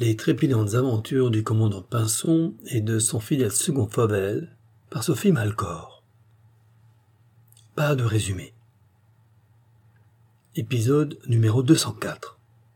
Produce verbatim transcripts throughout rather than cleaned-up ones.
Les trépidantes aventures du commandant Pinson et de son fidèle second Fauvel par Sophie Malcor. Pas de résumé. Épisode numéro deux cent quatre.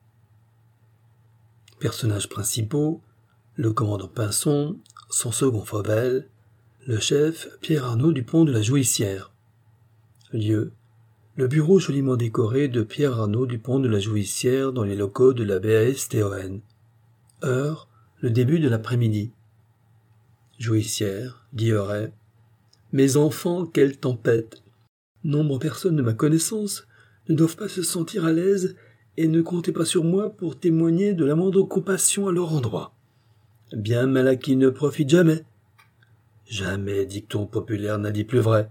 Personnages principaux, le commandant Pinson, son second Fauvel, le chef Pierre Arnaud Dupont de la Jouissière. Lieu, le bureau joliment décoré de Pierre Arnaud Dupont de la Jouissière dans les locaux de la B A S T O N. Heure, le début de l'après-midi. Jouissière, Guilleret. Mes enfants, quelle tempête! Nombre personnes de ma connaissance ne doivent pas se sentir à l'aise et ne comptez pas sur moi pour témoigner de la moindre compassion à leur endroit. Bien mal à qui ne profite jamais. Jamais, dicton populaire n'a dit plus vrai.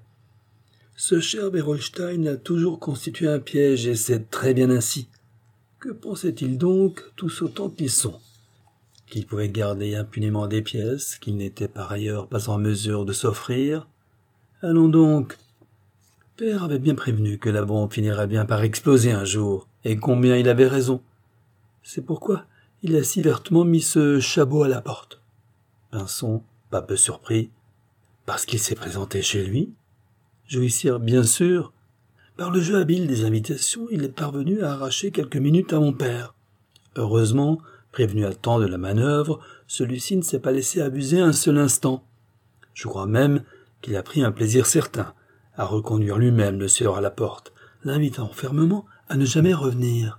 Ce cher Berolstein a toujours constitué un piège et c'est très bien ainsi. Que pensaient-ils donc, tous autant qu'ils sont? Qu'ils pouvaient garder impunément des pièces qu'ils n'étaient par ailleurs pas en mesure de s'offrir? Allons donc. Père avait bien prévenu que la bombe finirait bien par exploser un jour, et combien il avait raison. C'est pourquoi il a si vertement mis ce Chabot à la porte. Pinson, pas peu surpris, parce qu'il s'est présenté chez lui. Jouissière, bien sûr. Par le jeu habile des invitations, il est parvenu à arracher quelques minutes à mon père. Heureusement, prévenu à temps de la manœuvre, celui-ci ne s'est pas laissé abuser un seul instant. Je crois même qu'il a pris un plaisir certain à reconduire lui-même le sieur à la porte, l'invitant fermement à ne jamais revenir.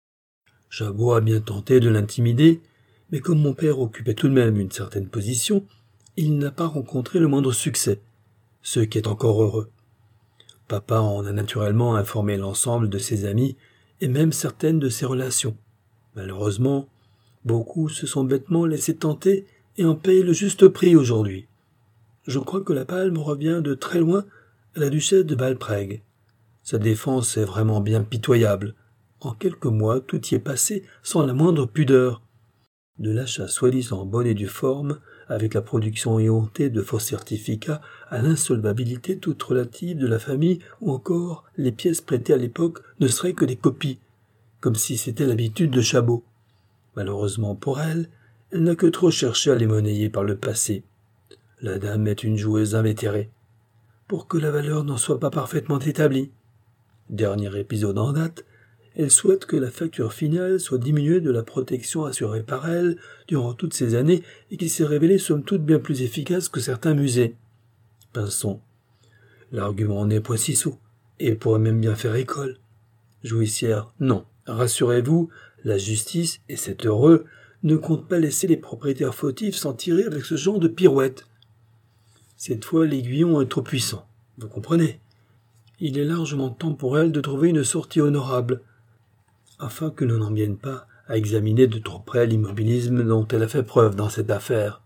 Chabot a bien tenté de l'intimider, mais comme mon père occupait tout de même une certaine position, il n'a pas rencontré le moindre succès, ce qui est encore heureux. Papa en a naturellement informé l'ensemble de ses amis et même certaines de ses relations. Malheureusement, beaucoup se sont bêtement laissés tenter et en payent le juste prix aujourd'hui. Je crois que la palme revient de très loin à la duchesse de Valprègue. Sa défense est vraiment bien pitoyable. En quelques mois, tout y est passé sans la moindre pudeur. De l'achat soi-disant bonne et due forme, avec la production éhontée de faux certificats, à l'insolvabilité toute relative de la famille, ou encore les pièces prêtées à l'époque ne seraient que des copies, comme si c'était l'habitude de Chabot. Malheureusement pour elle, elle n'a que trop cherché à les monnayer par le passé. La dame est une joueuse invétérée, pour que la valeur n'en soit pas parfaitement établie. Dernier épisode en date, elle souhaite que la facture finale soit diminuée de la protection assurée par elle durant toutes ces années et qui s'est révélée somme toute bien plus efficace que certains musées. Pinson. L'argument n'est point si sot, et pourrait même bien faire école. Jouissière. Non, rassurez-vous, la justice, et c'est heureux, ne compte pas laisser les propriétaires fautifs s'en tirer avec ce genre de pirouette. Cette fois, l'aiguillon est trop puissant, vous comprenez. Il est largement temps pour elle de trouver une sortie honorable, afin que l'on n'en vienne pas à examiner de trop près l'immobilisme dont elle a fait preuve dans cette affaire.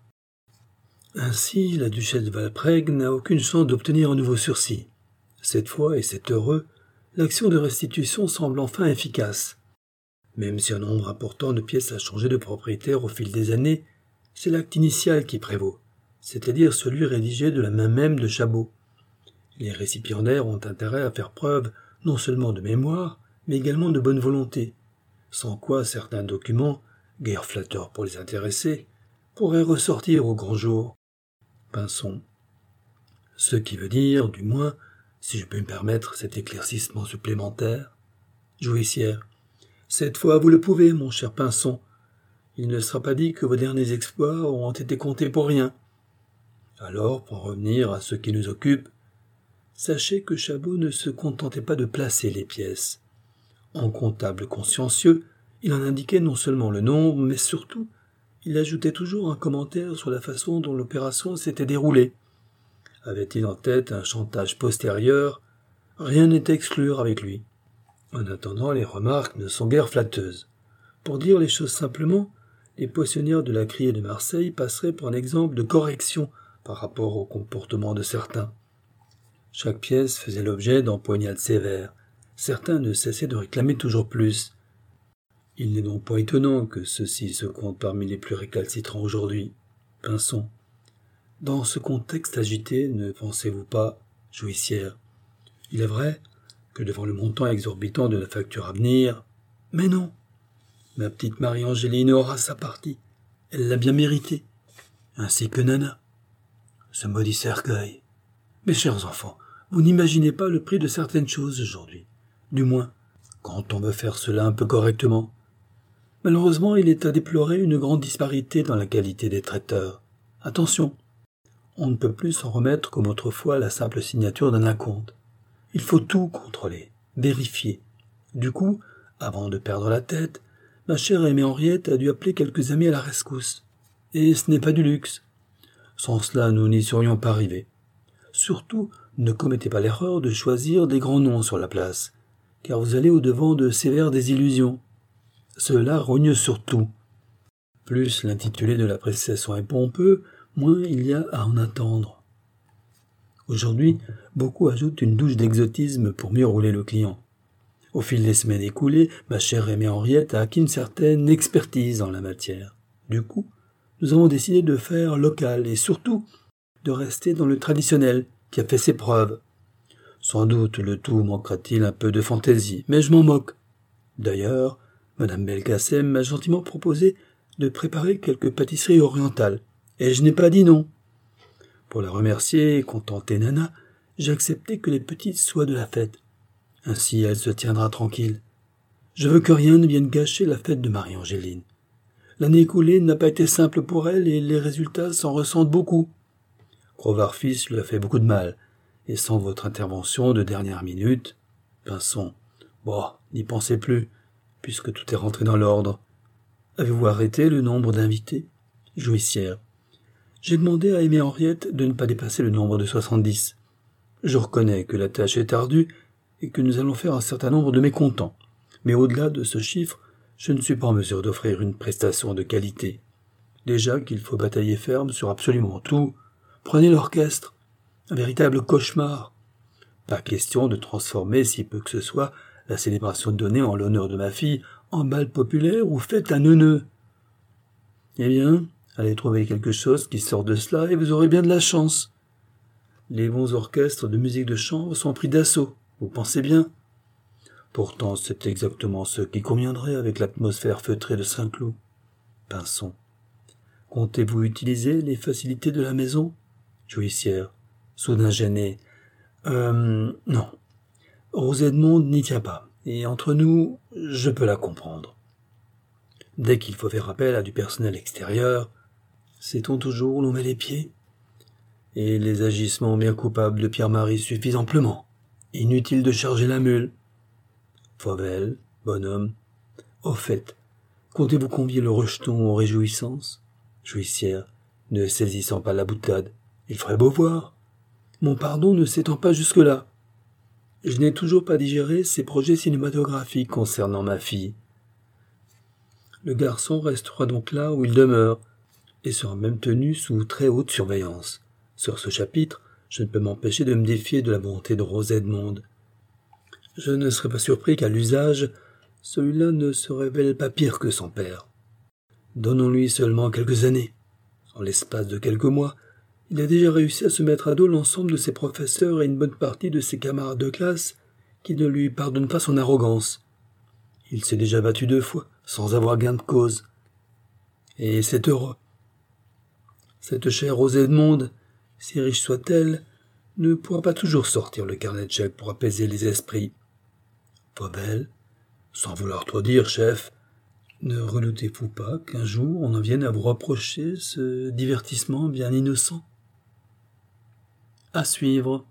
Ainsi, la duchesse de Valprègue n'a aucune chance d'obtenir un nouveau sursis. Cette fois, et c'est heureux, l'action de restitution semble enfin efficace. Même si un nombre important de pièces a changé de propriétaire au fil des années, c'est l'acte initial qui prévaut, c'est-à-dire celui rédigé de la main même de Chabot. Les récipiendaires ont intérêt à faire preuve non seulement de mémoire, mais également de bonne volonté, sans quoi certains documents, guère flatteurs pour les intéressés, pourraient ressortir au grand jour. Pinson. Ce qui veut dire, du moins, si je peux me permettre cet éclaircissement supplémentaire. Jouissière. Cette fois, vous le pouvez, mon cher Pinson. Il ne sera pas dit que vos derniers exploits auront été comptés pour rien. Alors, pour en revenir à ce qui nous occupe, sachez que Chabot ne se contentait pas de placer les pièces. En comptable consciencieux, il en indiquait non seulement le nombre, mais surtout, il ajoutait toujours un commentaire sur la façon dont l'opération s'était déroulée. Avait-il en tête un chantage postérieur? Rien n'est à exclure avec lui. En attendant, les remarques ne sont guère flatteuses. Pour dire les choses simplement, les poissonnières de la Criée de Marseille passeraient pour un exemple de correction par rapport au comportement de certains. Chaque pièce faisait l'objet d'empoignades sévères. Certains ne cessaient de réclamer toujours plus. Il n'est donc pas étonnant que ceux-ci se comptent parmi les plus récalcitrants aujourd'hui. Pinson. Dans ce contexte agité, ne pensez-vous pas, Jouissière? Il est vrai que devant le montant exorbitant de la facture à venir, mais non. Ma petite Marie-Angéline aura sa partie. Elle l'a bien méritée. Ainsi que Nana. Ce maudit cercueil. Mes chers enfants, vous n'imaginez pas le prix de certaines choses aujourd'hui. Du moins, quand on veut faire cela un peu correctement. Malheureusement, il est à déplorer une grande disparité dans la qualité des traiteurs. Attention, on ne peut plus s'en remettre comme autrefois à la simple signature d'un acompte. Il faut tout contrôler, vérifier. Du coup, avant de perdre la tête, ma chère Aimée Henriette a dû appeler quelques amis à la rescousse. Et ce n'est pas du luxe. Sans cela, nous n'y serions pas arrivés. Surtout, ne commettez pas l'erreur de choisir des grands noms sur la place, car vous allez au-devant de sévères désillusions. Cela rogne sur tout. Plus l'intitulé de la prestation est pompeux, moins il y a à en attendre. Aujourd'hui, beaucoup ajoutent une douche d'exotisme pour mieux rouler le client. Au fil des semaines écoulées, ma chère Aimée Henriette a acquis une certaine expertise en la matière. Du coup, nous avons décidé de faire local et surtout de rester dans le traditionnel qui a fait ses preuves. Sans doute le tout manquera-t-il un peu de fantaisie, mais je m'en moque. D'ailleurs, Madame Belkacem m'a gentiment proposé de préparer quelques pâtisseries orientales, et je n'ai pas dit non. Pour la remercier et contenter Nana, j'ai accepté que les petites soient de la fête. Ainsi elle se tiendra tranquille. Je veux que rien ne vienne gâcher la fête de Marie-Angéline. L'année écoulée n'a pas été simple pour elle et les résultats s'en ressentent beaucoup. Crowvar fils lui a fait beaucoup de mal, et sans votre intervention de dernière minute, Pinson, bon, n'y pensez plus, puisque tout est rentré dans l'ordre. Avez-vous arrêté le nombre d'invités? Jouissière. J'ai demandé à Aimée Henriette de ne pas dépasser le nombre de soixante-dix. Je reconnais que la tâche est ardue et que nous allons faire un certain nombre de mécontents. Mais au-delà de ce chiffre, je ne suis pas en mesure d'offrir une prestation de qualité. Déjà qu'il faut batailler ferme sur absolument tout. Prenez l'orchestre. Un véritable cauchemar. Pas question de transformer, si peu que ce soit, la célébration donnée en l'honneur de ma fille en bal populaire ou fête à neuneux. Eh bien, allez trouver quelque chose qui sort de cela et vous aurez bien de la chance. Les bons orchestres de musique de chambre sont pris d'assaut, vous pensez bien. Pourtant, c'est exactement ce qui conviendrait avec l'atmosphère feutrée de Saint-Cloud. Pinson. Comptez-vous utiliser les facilités de la maison? Jouissière. Soudain gênée. Euh, non. Rose Edmonde n'y tient pas, et entre nous, je peux la comprendre. Dès qu'il faut faire appel à du personnel extérieur, sait-on toujours où l'on met les pieds? Et les agissements bien coupables de Pierre-Marie suffisent amplement. Inutile de charger la mule. Fauvel, bonhomme. Au fait, comptez-vous convier le rejeton aux réjouissances? Jouissière, ne saisissant pas la boutade. Il ferait beau voir. Mon pardon ne s'étend pas jusque-là. Je n'ai toujours pas digéré ces projets cinématographiques concernant ma fille. Le garçon restera donc là où il demeure, et sera même tenu sous très haute surveillance. Sur ce chapitre, je ne peux m'empêcher de me défier de la bonté de Rose Edmonde. Je ne serais pas surpris qu'à l'usage, celui-là ne se révèle pas pire que son père. Donnons-lui seulement quelques années. En l'espace de quelques mois, il a déjà réussi à se mettre à dos l'ensemble de ses professeurs et une bonne partie de ses camarades de classe qui ne lui pardonnent pas son arrogance. Il s'est déjà battu deux fois, sans avoir gain de cause. Et c'est heureux. Cette chère Rose Edmonde, si riche soit-elle, ne pourra pas toujours sortir le carnet de chèques pour apaiser les esprits. Fauvel, sans vouloir trop dire, chef, ne redoutez-vous pas qu'un jour on en vienne à vous reprocher ce divertissement bien innocent? À suivre.